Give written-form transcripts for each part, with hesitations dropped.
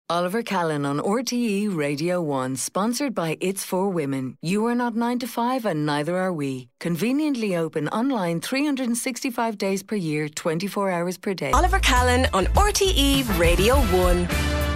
Oliver Callan on RTE Radio 1, sponsored by It's For Women. You are not 9 to 5 and neither are we. Conveniently open online 365 days per year, 24 hours per day. Oliver Callan on RTE Radio 1.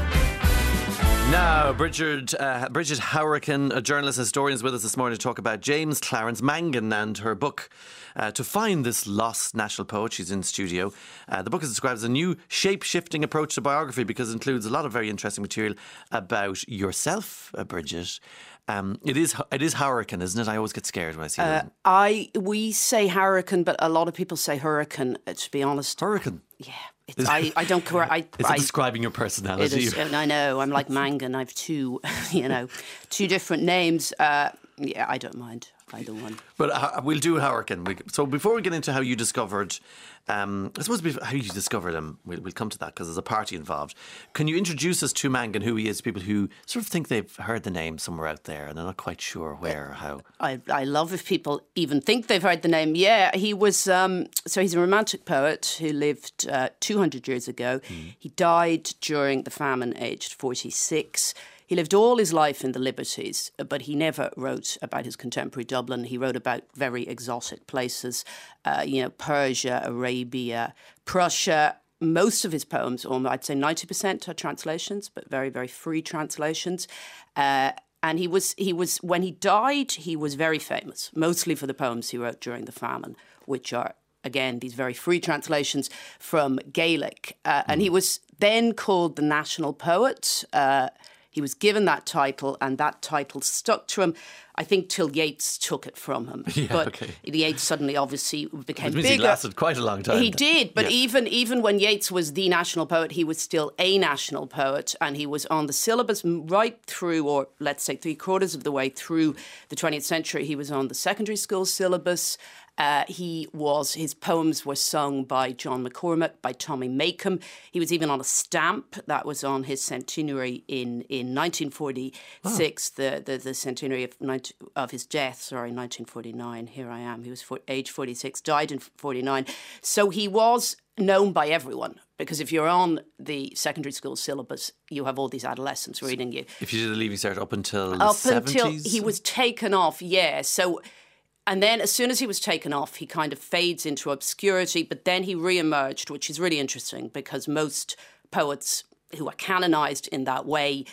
Now, Bridget Howrickan, a journalist and historian, is with us this morning to talk about James Clarence Mangan and her book, To Find This Lost National Poet. She's in studio. The book is described as a new shape-shifting approach to biography because it includes a lot of very interesting material about yourself, Bridget. It is Howrickan, isn't it? I always get scared when I see it. We say Howrickan, but a lot of people say Hurricane, to be honest. Hurricane? Yeah. I don't care. Is it describing your personality? It is, and I know. I'm like Mangan. I have two different names. I don't mind either one. But we'll do Howrickan. So before we get into how you discovered, I suppose how you discovered him, we'll come to that because there's a party involved. Can you introduce us to Mangan, who he is, to people who sort of think they've heard the name somewhere out there and they're not quite sure where or how? I love if people even think they've heard the name. Yeah, he was, so he's a romantic poet who lived 200 years ago. He died during the famine, aged 46. He lived all his life in the Liberties, but he never wrote about his contemporary Dublin. He wrote about very exotic places, Persia, Arabia, Prussia. Most of his poems, or I'd say 90%, are translations, but very, very free translations. And he was when he died, he was very famous, mostly for the poems he wrote during the famine, which are, again, these very free translations from Gaelic. And he was then called the national poet. He was given that title, and that title stuck to him, I think, till Yeats took it from him. Yeah, but okay. Yeats suddenly obviously became bigger. He lasted quite a long time. He did, but even when Yeats was the national poet, he was still a national poet, and he was on the syllabus right through, or let's say 3/4 of the way through the 20th century. He was on the secondary school syllabus. His poems were sung by John McCormack, by Tommy Makem. He was even on a stamp that was on his centenary in 1946, the centenary of his death, 1949. Here I am. He was age 46, died in 49. So he was known by everyone, because if you're on the secondary school syllabus, you have all these adolescents reading you. If you did a Leaving Cert up until the 70s? Up until he was taken off, yeah. So... And then as soon as he was taken off, he kind of fades into obscurity, but then he re-emerged, which is really interesting because most poets who are canonised in that way,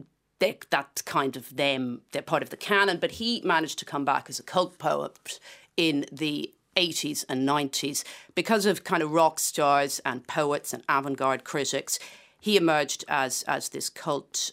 that's kind of them, they're part of the canon, but he managed to come back as a cult poet in the 80s and 90s because of kind of rock stars and poets and avant-garde critics. He emerged as this cult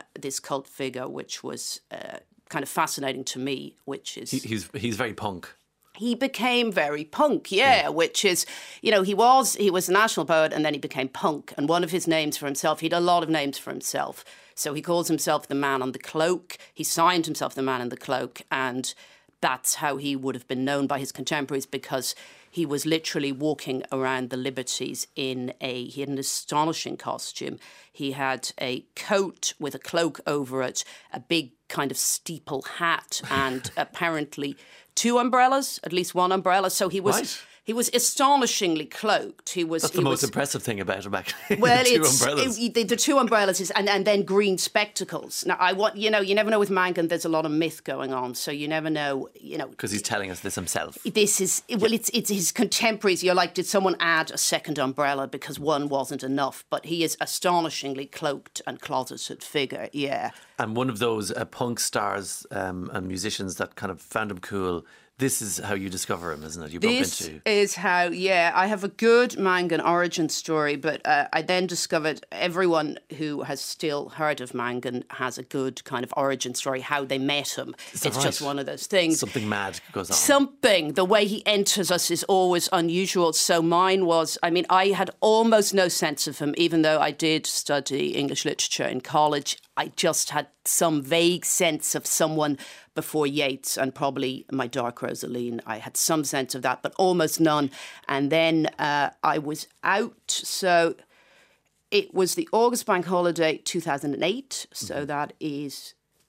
figure, which was... kind of fascinating to me, which is... He's very punk. He became very punk, which is, he was a national poet and then he became punk. And one of his names for himself, he had a lot of names for himself. So he calls himself the Man on the Cloak. He signed himself the Man in the Cloak, and that's how he would have been known by his contemporaries, because he was literally walking around the Liberties he had an astonishing costume. He had a coat with a cloak over it, a big kind of steeple hat, and apparently 2 umbrellas, at least 1 umbrella. So he was... Right. He was astonishingly cloaked. That's the most impressive thing about him, actually. Well, the 2 umbrellas. The 2 umbrellas and then green spectacles. Now, you never know with Mangan. There's a lot of myth going on, so you never know. Because he's telling us this himself. This is it's his contemporaries. You're like, did someone add a second umbrella because one wasn't enough? But he is astonishingly cloaked and closeted figure. Yeah. And one of those punk stars and musicians that kind of found him cool. This is how you discover him, isn't it? This is how, I have a good Mangan origin story, but I then discovered everyone who has still heard of Mangan has a good kind of origin story, how they met him. It's right? Just one of those things. Something mad goes on. The way he enters us is always unusual. So mine was, I had almost no sense of him, even though I did study English literature in college. I just had some vague sense of someone before Yeats, and probably my Dark Rosaline. I had some sense of that, but almost none. And then I was out. So it was the August bank holiday 2008. So that is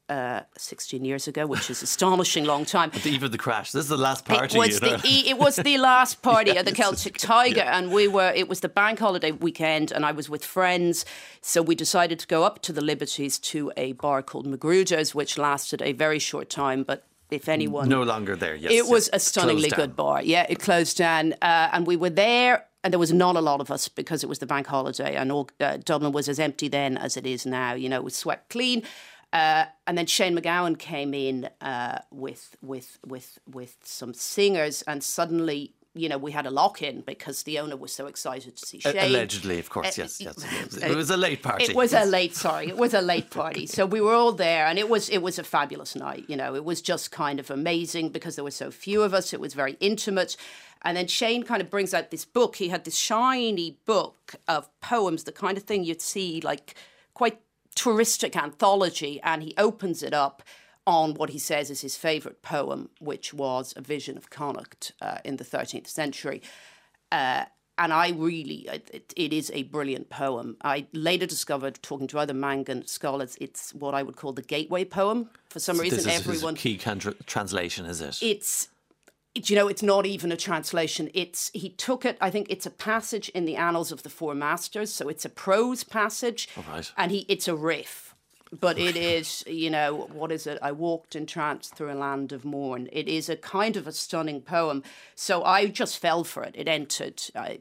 16 years ago, which is astonishing long time. At the eve of the crash. This is the last party. It was the last party at the Celtic Tiger, and it was the bank holiday weekend, and I was with friends, so we decided to go up to the Liberties to a bar called Magruder's, which lasted a very short time, but if anyone... No longer there, yes. It was a stunningly good bar. Yeah, it closed down, and we were there, and there was not a lot of us because it was the bank holiday, and Dublin was as empty then as it is now. You know, it was swept clean. And then Shane MacGowan came in with some singers, and suddenly, you know, we had a lock-in because the owner was so excited to see Shane. Allegedly, of course, yes. It was a late party. It was a late party. So we were all there, and it was a fabulous night. You know, it was just kind of amazing because there were so few of us. It was very intimate. And then Shane kind of brings out this book. He had this shiny book of poems, the kind of thing you'd see, like, quite touristic anthology, and he opens it up on what he says is his favourite poem, which was A Vision of Connacht in the 13th century. And it is a brilliant poem. I later discovered, talking to other Mangan scholars, it's what I would call the gateway poem. For some reason, this is his key translation, is it? It's not even a translation. He took it, I think it's a passage in the Annals of the Four Masters, so it's a prose passage, and it's a riff. But it is, you know, what is it? I walked in trance through a land of morn. It is a kind of a stunning poem. So I just fell for it. It entered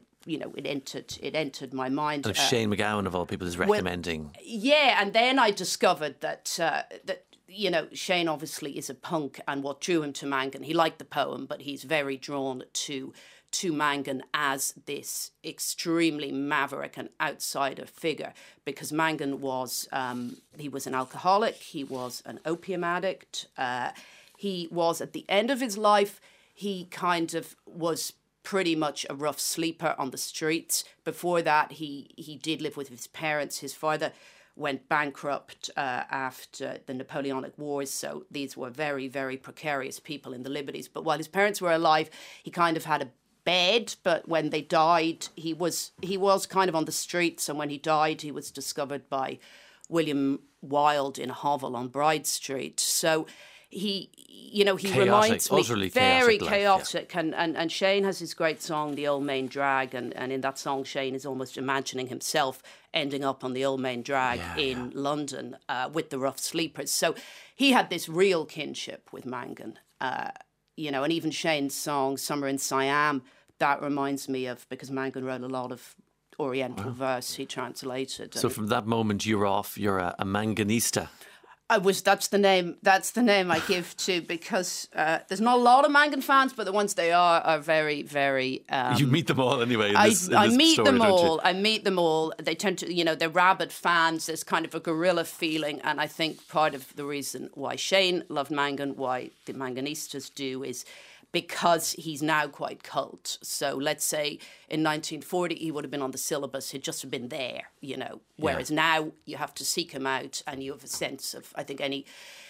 my mind. And if Shane MacGowan, of all people, is recommending. Yeah, and then I discovered that you know, Shane obviously is a punk, and what drew him to Mangan, he liked the poem, but he's very drawn to Mangan as this extremely maverick and outsider figure, because Mangan was, he was an alcoholic, he was an opium addict, he was, at the end of his life, he kind of was pretty much a rough sleeper on the streets. Before that, he did live with his parents. His father went bankrupt after the Napoleonic Wars, so these were very, very precarious people in the Liberties. But while his parents were alive, he kind of had a bed, but when they died, he was kind of on the streets, and when he died, he was discovered by William Wilde in a hovel on Bride Street. So he reminds me very chaotic, yeah. And Shane has his great song, The Old Main Drag, and in that song, Shane is almost imagining himself ending up on the Old Main Drag in London with the rough sleepers. So he had this real kinship with Mangan, and even Shane's song, Summer in Siam, that reminds me of, because Mangan wrote a lot of Oriental verse he translated. So from that moment, you're a Manganista. That's the name I give to, because there's not a lot of Mangan fans, but the ones they are very, very... you meet them all anyway I meet them all. They tend to, they're rabid fans. There's kind of a guerrilla feeling, and I think part of the reason why Shane loved Mangan, why the Manganistas do, is because he's now quite cult. So let's say in 1940 he would have been on the syllabus, he'd just have been there, whereas now you have to seek him out, and you have a sense of, I think any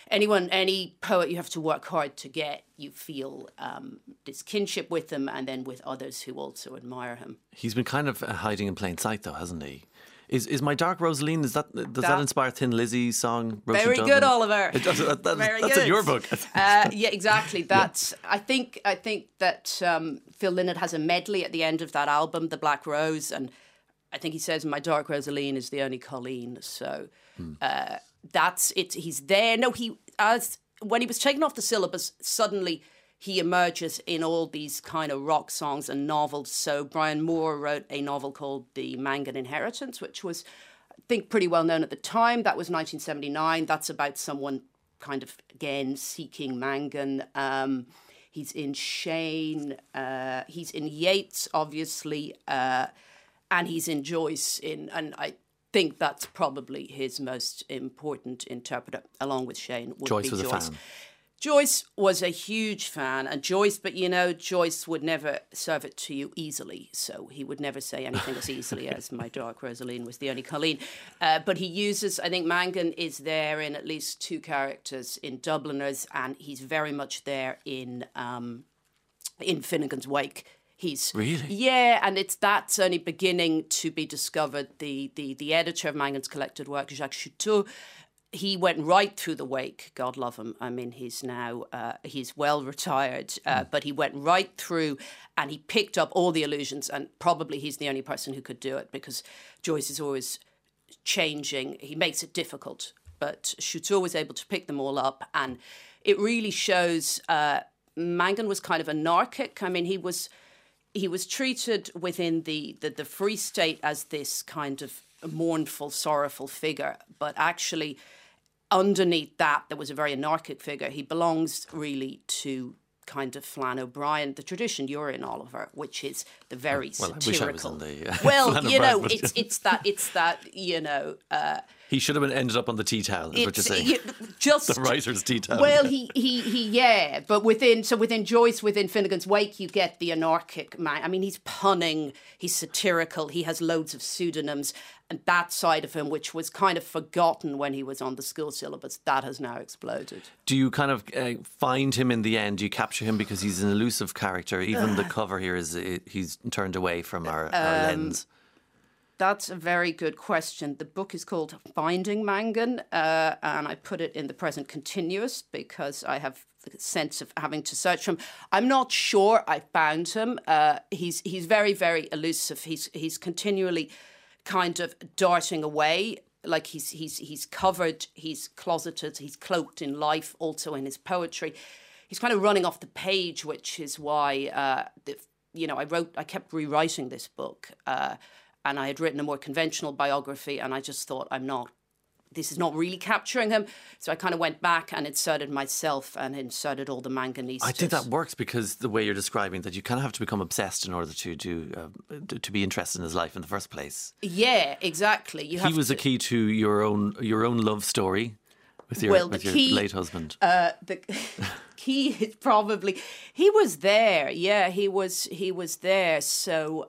poet you have to work hard to get, you feel this kinship with him, and then with others who also admire him. He's been kind of hiding in plain sight though, hasn't he? Is My Dark Rosaleen, does that inspire Thin Lizzy's song? Very good, Oliver. That's in your book. Yeah, exactly. I think that Phil Lynott has a medley at the end of that album, The Black Rose, and I think he says My Dark Rosaleen is the only Colleen. So that's it. He's there. No, when he was taken off the syllabus, suddenly he emerges in all these kind of rock songs and novels. So Brian Moore wrote a novel called The Mangan Inheritance, which was, I think, pretty well known at the time. That was 1979. That's about someone kind of, again, seeking Mangan. He's in Shane. He's in Yeats, obviously. And he's in Joyce. And I think that's probably his most important interpreter, along with Shane, would Joyce be was Joyce. A fan. Joyce was a huge fan, and Joyce would never serve it to you easily, so he would never say anything as easily as My Dark Rosaleen was the only Colleen. But he uses, I think Mangan is there in at least two characters in Dubliners, and he's very much there in Finnegan's Wake. Really? Yeah, and that's only beginning to be discovered. The editor of Mangan's collected work, Jacques Chouteau, he went right through the wake, God love him. I mean, he's now, he's well retired, but he went right through and he picked up all the allusions, and probably he's the only person who could do it because Joyce is always changing. He makes it difficult, but Chouteau was able to pick them all up, and it really shows Mangan was kind of anarchic. I mean, he was treated within the Free State as this kind of mournful, sorrowful figure, but actually underneath that there was a very anarchic figure. He belongs really to kind of Flann O'Brien, the tradition you're in, Oliver, which is the very satirical. I wish I was on the well, Flann you know, O'Brien, it's that you know. He should have ended up on the tea towel, is what you're saying. Just the writer's tea towel. Well, yeah, but within Joyce, within Finnegan's Wake, you get the anarchic man. I mean, he's punning, he's satirical, he has loads of pseudonyms, and that side of him, which was kind of forgotten when he was on the school syllabus, that has now exploded. Do you kind of find him in the end? Do you capture him because he's an elusive character? Even the cover here he's turned away from our lens. That's a very good question. The book is called Finding Mangan, and I put it in the present continuous because I have the sense of having to search for him. I'm not sure I found him. He's very, very elusive. He's continually kind of darting away, like he's covered, he's closeted, he's cloaked in life, also in his poetry. He's kind of running off the page, which is why I kept rewriting this book. And I had written a more conventional biography, and I just thought, this is not really capturing him. So I kind of went back and inserted myself and inserted all the Manganistas. I think that works because the way you're describing that you kind of have to become obsessed in order to be interested in his life in the first place. Yeah, exactly. He was a key to your own love story with your late husband. The key is probably he was there. Yeah, he was there. So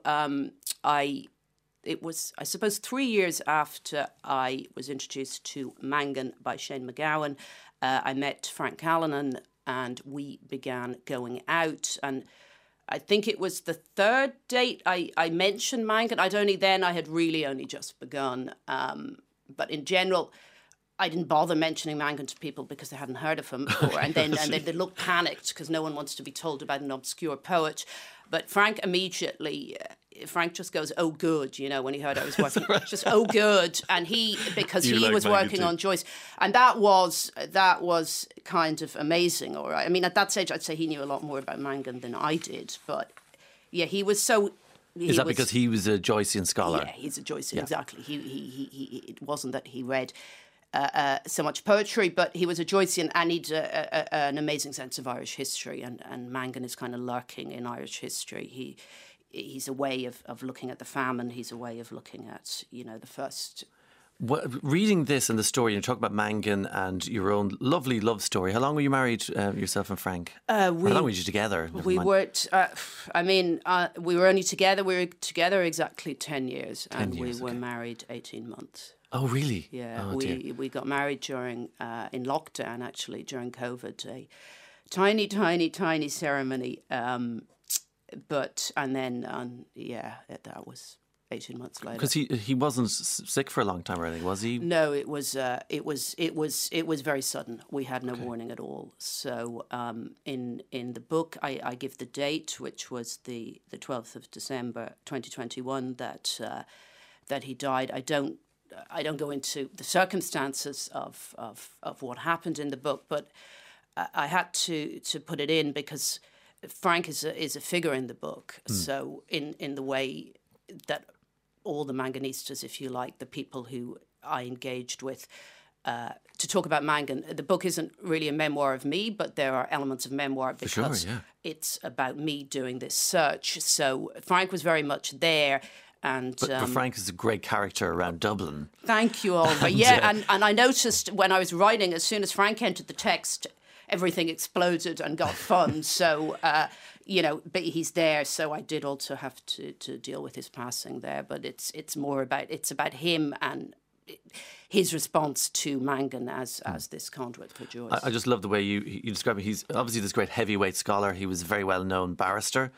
It was, I suppose, 3 years after I was introduced to Mangan by Shane MacGowan. I met Frank Callanan and we began going out. And I think it was the third date I mentioned Mangan. I had really only just begun. But in general, I didn't bother mentioning Mangan to people because they hadn't heard of him before. And then they looked panicked because no one wants to be told about an obscure poet. But Frank immediately... Frank just goes, oh, good, when he heard I was working. Just, oh, good. And because he was working on Joyce. And that was kind of amazing, all right. I mean, at that stage, I'd say he knew a lot more about Mangan than I did. But, yeah, he was so... Is that because he was a Joycean scholar? Yeah, he's a Joycean, exactly. He it wasn't that he read... so much poetry, but he was a Joycean and he'd an amazing sense of Irish history, and Mangan is kind of lurking in Irish history. He's a way of looking at the famine. He's a way of looking at, the first... Reading this and the story, you talk about Mangan and your own lovely love story. How long were you married, yourself and Frank? How long were you together? We worked... we were only together... We were together exactly 10 years. 10 and years, we were married 18 months. Oh, really? Yeah. Oh, we got married during... in lockdown, actually, during COVID. A tiny, tiny, tiny ceremony... that was 18 months later. Because he wasn't sick for a long time or anything, was he? No, it was very sudden. We had no warning at all. So in the book, I give the date, which was the 12th of December 2021, that he died. I don't go into the circumstances of what happened in the book, but I had to put it in because Frank is a figure in the book. So in the way that all the Manganistas, if you like, the people who I engaged with to talk about Mangan, the book isn't really a memoir of me, but there are elements of memoir because it's about me doing this search. So Frank was very much there. But Frank is a great character around Dublin. Thank you, Oliver. And I noticed when I was writing, as soon as Frank entered the text, everything exploded and got fun. So, but he's there. So I did also have to deal with his passing there. But it's about him and his response to Mangan as this conduit for Joyce. I just love the way you describe him. He's obviously this great heavyweight scholar. He was a very well-known barrister.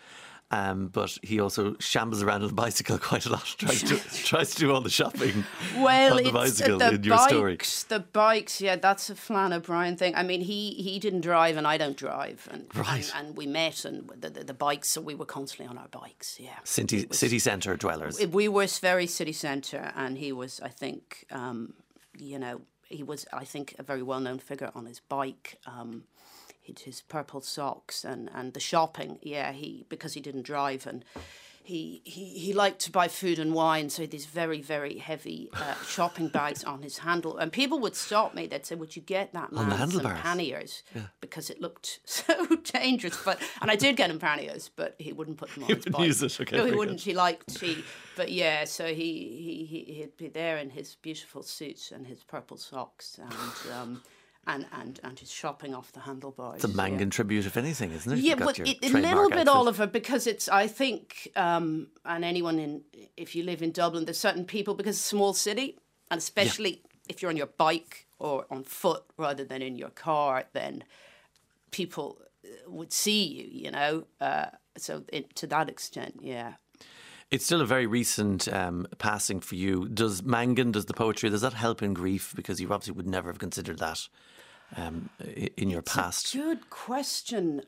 but he also shambles around on a bicycle quite a lot. Tries to do all the shopping well, on the bicycle in your story. The bikes, yeah, that's a Flann O'Brien thing. I mean, he didn't drive and I don't drive. And we met and the bikes, so we were constantly on our bikes, yeah. City centre dwellers. We were very city centre, and he was, I think, he was, I think, a very well-known figure on his bike. His purple socks and the shopping, because he didn't drive, and he liked to buy food and wine, so he had these very, very heavy shopping bags on his handle. And people would stop me, they'd say, would you get that man some panniers? Yeah. Because it looked so dangerous. And I did get him panniers, but he wouldn't put them on his bike. Use it, okay. No, he wouldn't. But yeah, so he'd be there in his beautiful suit and his purple socks and his shopping off the handlebars. It's a Mangan tribute, if anything, isn't it? Yeah, but a little bit, Oliver, because it's, I think, and anyone if you live in Dublin, there's certain people, because it's a small city, and especially if you're on your bike or on foot rather than in your car, then people would see you, to that extent, yeah. It's still a very recent passing for you. Does the poetry, does that help in grief? Because you obviously would never have considered that in your past. It's a good question.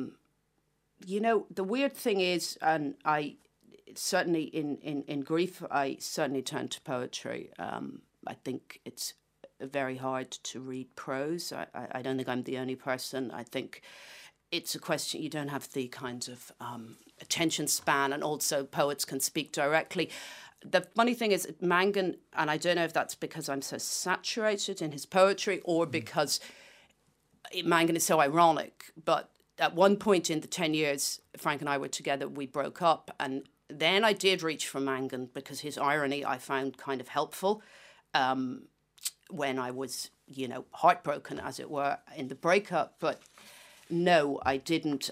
The weird thing is, and I certainly in grief, I certainly turn to poetry. I think it's very hard to read prose. I don't think I'm the only person. I think it's a question, you don't have the kind of attention span, and also poets can speak directly. The funny thing is, Mangan, and I don't know if that's because I'm so saturated in his poetry or because Mangan is so ironic, but at one point in the 10 years Frank and I were together, we broke up, and then I did reach for Mangan because his irony I found kind of helpful when I was, heartbroken, as it were, in the breakup. But no, I didn't.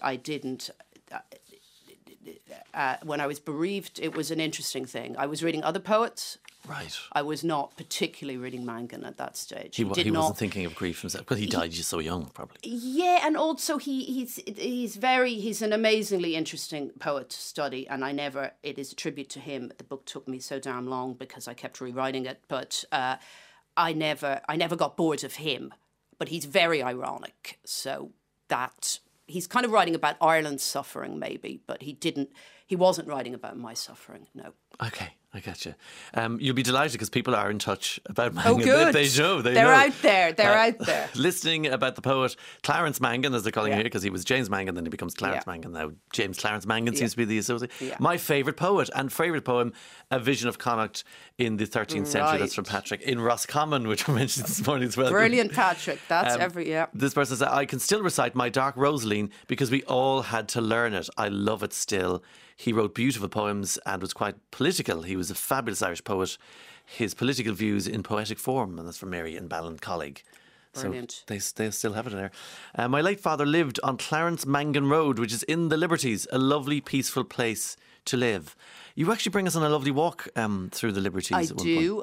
When I was bereaved, it was an interesting thing. I was reading other poets. Right. I was not particularly reading Mangan at that stage. He wasn't thinking of grief himself, because he died just so young, probably. Yeah, and also he's an amazingly interesting poet to study, and it is a tribute to him. The book took me so damn long because I kept rewriting it, but I never got bored of him. But he's very ironic, so that he's kind of writing about Ireland's suffering, maybe, but he wasn't writing about my suffering, no. Okay, I get you. You'll be delighted because people are in touch about Mangan. Oh, good. They know. They're out there. Out there. Listening about the poet Clarence Mangan, as they're calling him here, because he was James Mangan, then he becomes Clarence Mangan. Now James Clarence Mangan seems to be the associate. Yeah. My favourite poet and favourite poem, A Vision of Connacht in the 13th century. That's from Patrick in Roscommon, which we mentioned this morning as well. Brilliant, Patrick. That's This person said, I can still recite My Dark Rosaline because we all had to learn it. I love it still. He wrote beautiful poems and was quite political. He was a fabulous Irish poet. His political views in poetic form, and that's from Mary and Ballant colleague. Brilliant. So they still have it there. My late father lived on Clarence Mangan Road, which is in the Liberties, a lovely, peaceful place to live. You actually bring us on a lovely walk through the Liberties. I do.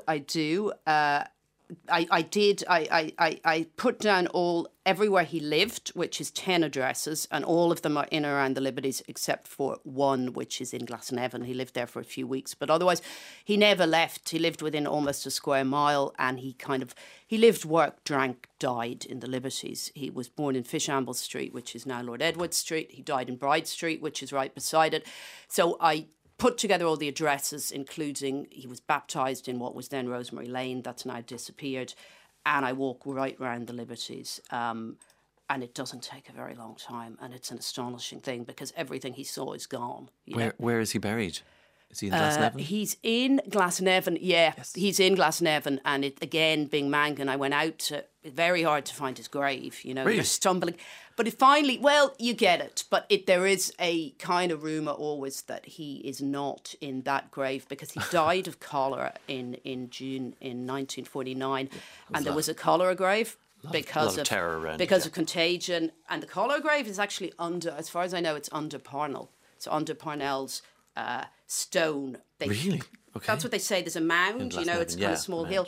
I put down everywhere he lived, which is 10 addresses, and all of them are in and around the Liberties except for one, which is in Glasnevin. He lived there for a few weeks, but otherwise he never left. He lived within almost a square mile, and he lived, worked, drank, died in the Liberties. He was born in Fishamble Street, which is now Lord Edward Street. He died in Bride Street, which is right beside it. So I put together all the addresses, including he was baptised in what was then Rosemary Lane, that's now disappeared, and I walk right round the Liberties, and it doesn't take a very long time, and it's an astonishing thing because everything he saw is gone. Where is he buried? Is he in Glasnevin? He's in Glasnevin, yes. He's in Glasnevin, and it, again, being Mangan, I went out to, very hard to find his grave, Really? You're stumbling. But it finally, you get it, but there is a kind of rumour always that he is not in that grave because he died of cholera in June in 1949, and there was a cholera grave. Because of terror around of contagion, and the cholera grave is actually under, as far as I know, it's under Parnell. So under Parnell's stone. Really? Okay. That's what they say. There's a mound, it's kind of a small hill.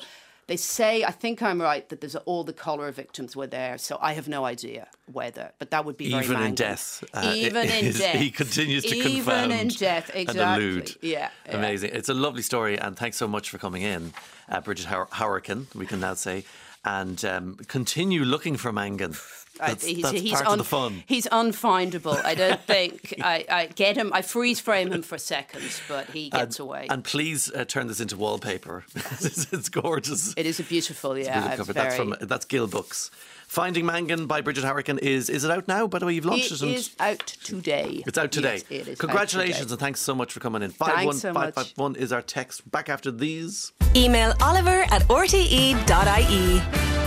They say, I think I'm right, that all the cholera victims were there, so I have no idea whether, but that would be very Even in Mangan. death. Even in death. He continues to confound Even in death, exactly. and allude. Yeah. Amazing. It's a lovely story, and thanks so much for coming in, Bridget Hourican, we can now say, and continue looking for Mangan. That's part of the fun. He's unfindable. I don't think I get him. I freeze frame him for seconds, but he gets away. And please turn this into wallpaper. It's gorgeous. It is a beautiful, yeah. That's Gill Books. Finding Mangan by Bridget Hourican is it out now? By the way, you've launched it. It is out today. It's out today. Yes, it is. Congratulations and thanks so much for coming in. Thanks so much. 51551 is our text. Back after these. Email Oliver@rte.ie.